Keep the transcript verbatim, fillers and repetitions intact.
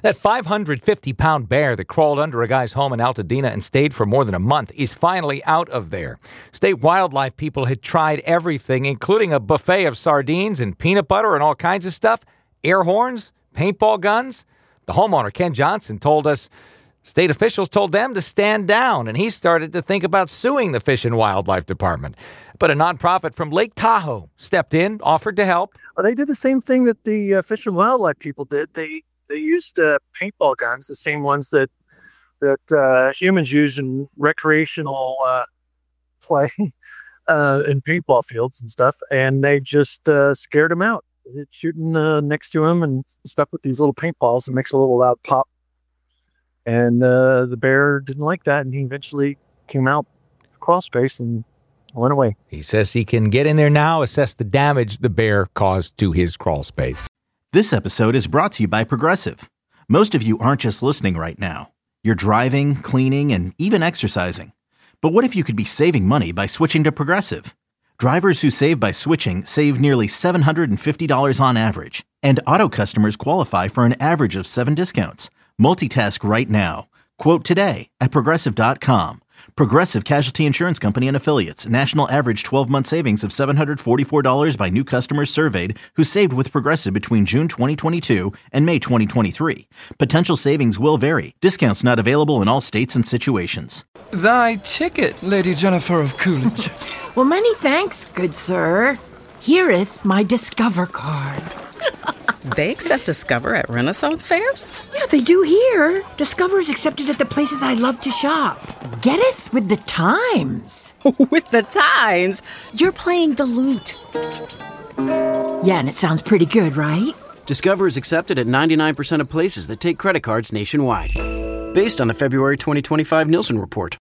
That five hundred fifty pound bear that crawled under a guy's home in Altadena and stayed for more than a month is finally out of there. State wildlife people had tried everything, including a buffet of sardines and peanut butter and all kinds of stuff, air horns, paintball guns. The homeowner, Ken Johnson, told us state officials told them to stand down, and he started to think about suing the Fish and Wildlife Department. But a nonprofit from Lake Tahoe stepped in, offered to help. Well, they did the same thing that the uh, Fish and Wildlife people did. They they used uh, paintball guns, the same ones that that uh, humans use in recreational uh, play uh, in paintball fields and stuff, and they just uh, scared them out. Shooting uh, next to him and stuff with these little paintballs that makes a little loud pop. And uh, the bear didn't like that, and he eventually came out crawl space and went away. He says he can get in there now, assess the damage the bear caused to his crawl space. This episode is brought to you by Progressive. Most of you aren't just listening right now. You're driving, cleaning, and even exercising. But what if you could be saving money by switching to Progressive? Drivers who save by switching save nearly seven hundred fifty dollars on average. And auto customers qualify for an average of seven discounts. Multitask right now. Quote today at Progressive dot com. Progressive Casualty Insurance Company and Affiliates. National average twelve-month savings of seven hundred forty-four dollars by new customers surveyed who saved with Progressive between June twenty twenty-two and May twenty twenty-three. Potential savings will vary. Discounts not available in all states and situations. Thy ticket, Lady Jennifer of Coolidge. Well, many thanks, good sir. Hereeth my Discover card. They accept Discover at Renaissance fairs? Yeah, they do here. Discover is accepted at the places I love to shop. Getteth with the times. With the times? You're playing the lute. Yeah, and it sounds pretty good, right? Discover is accepted at ninety-nine percent of places that take credit cards nationwide. Based on the February twenty twenty-five Nielsen report.